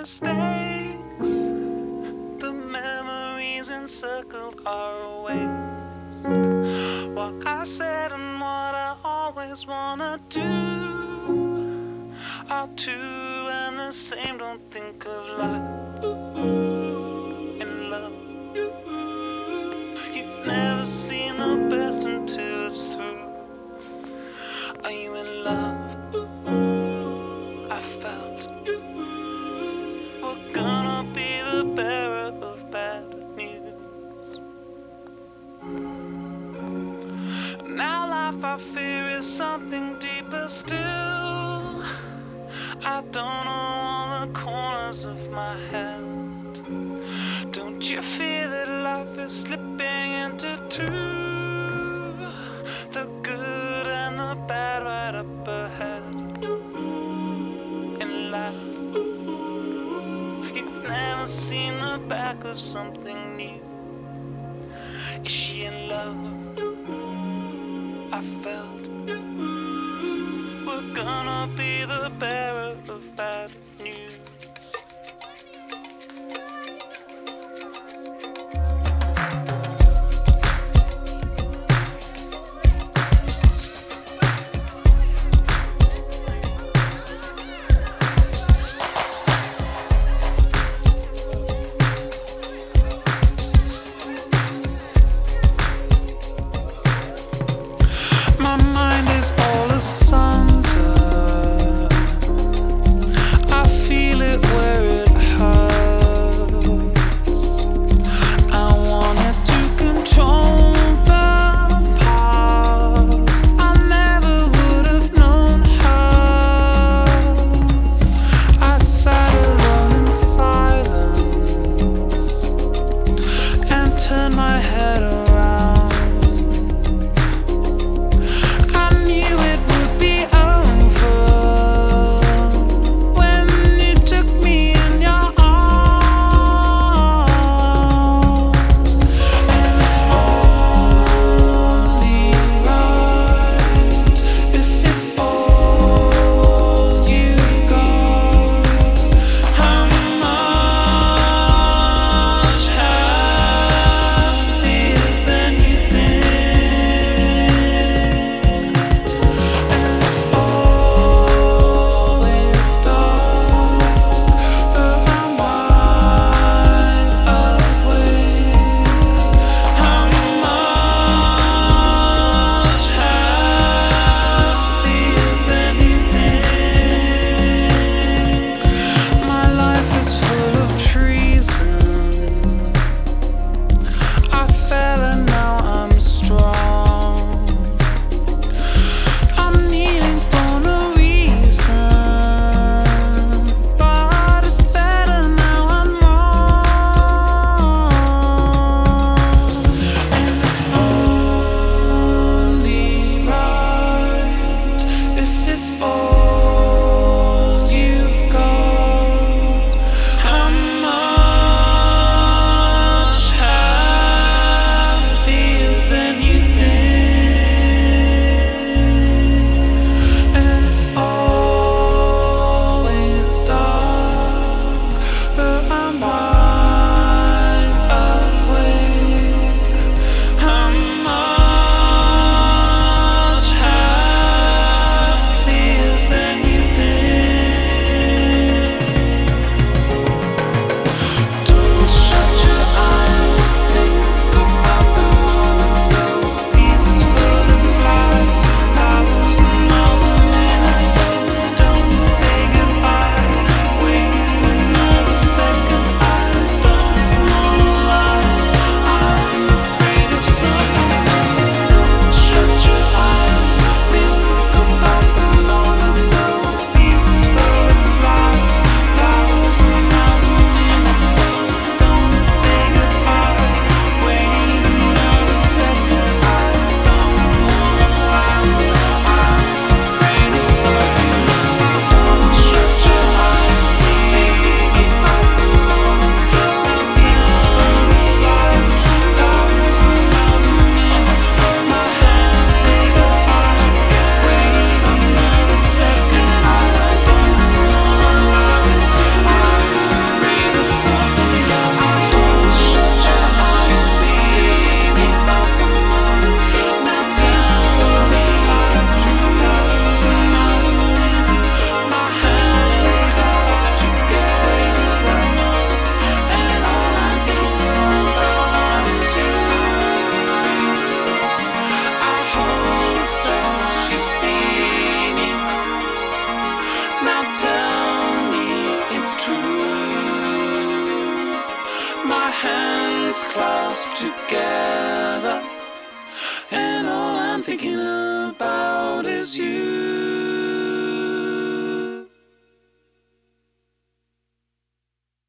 mistakes, the memories encircled our waist. What I said and what I always wanna do are two and the same. Don't think of life in love. You've never seen the best until it's through. Are you in love? I felt we're gonna be the bearer of bad news. Now life I fear is something deeper still. I don't know all the corners of my head. Don't you fear that life is slipping into two? The good and the bad right up ahead. In life, you've never seen the back of something new. Is she in love? I felt we're gonna be the bearer of bad news. My mind is all asunder. I hands clasped together, and all I'm thinking about is you.